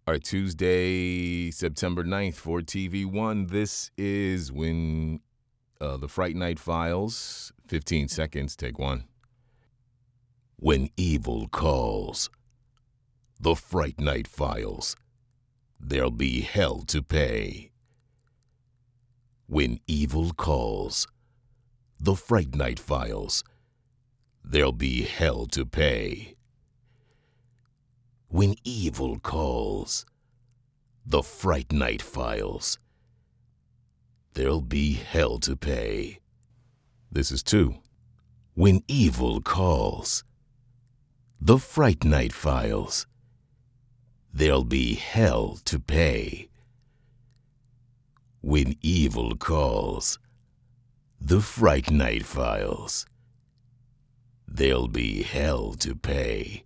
All right, Tuesday, September 9th for TV One. This is when the Fright Night Files, 15 seconds, take one. When evil calls, the Fright Night Files, there'll be hell to pay. When evil calls, the Fright Night Files, there'll be hell to pay. When evil calls, the Fright Night Files, there'll be hell to pay. This is two. When evil calls, the Fright Night Files, there'll be hell to pay. When evil calls, the Fright Night Files, there'll be hell to pay.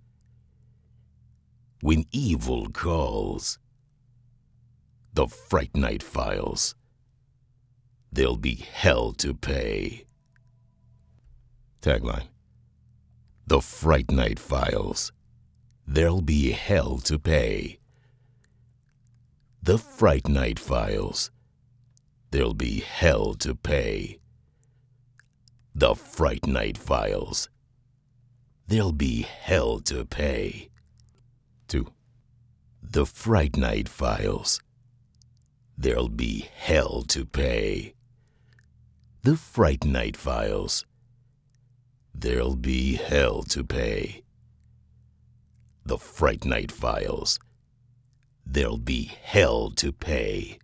When evil calls, the Fright Night Files, there'll be hell to pay. Tagline: The Fright Night Files, there'll be hell to pay. The Fright Night Files, there'll be hell to pay. The Fright Night Files, there'll be hell to pay. 2. The Fright Night Files, there'll be hell to pay. The Fright Night Files, there'll be hell to pay. The Fright Night Files, there'll be hell to pay.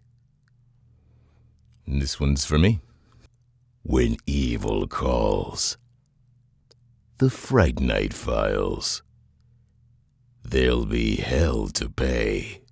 And this one's for me. When evil calls, the Fright Night Files, there'll be hell to pay.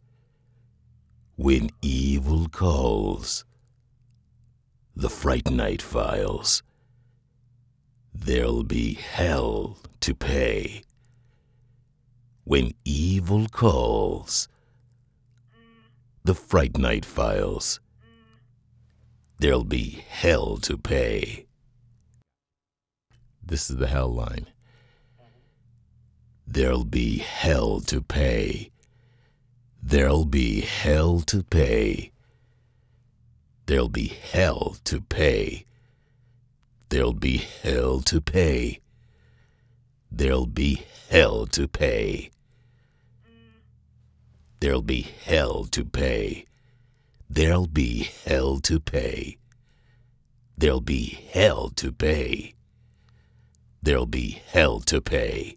When evil calls, the Fright Night Files, there'll be hell to pay. When evil calls, the Fright Night Files, there'll be hell to pay. This is the hell line. There'll be hell to pay. There'll be hell to pay. There'll be hell to pay. There'll be hell to pay. There'll be hell to pay. There'll be hell to pay. There'll be hell to pay. There'll be hell to pay. There'll be hell to pay.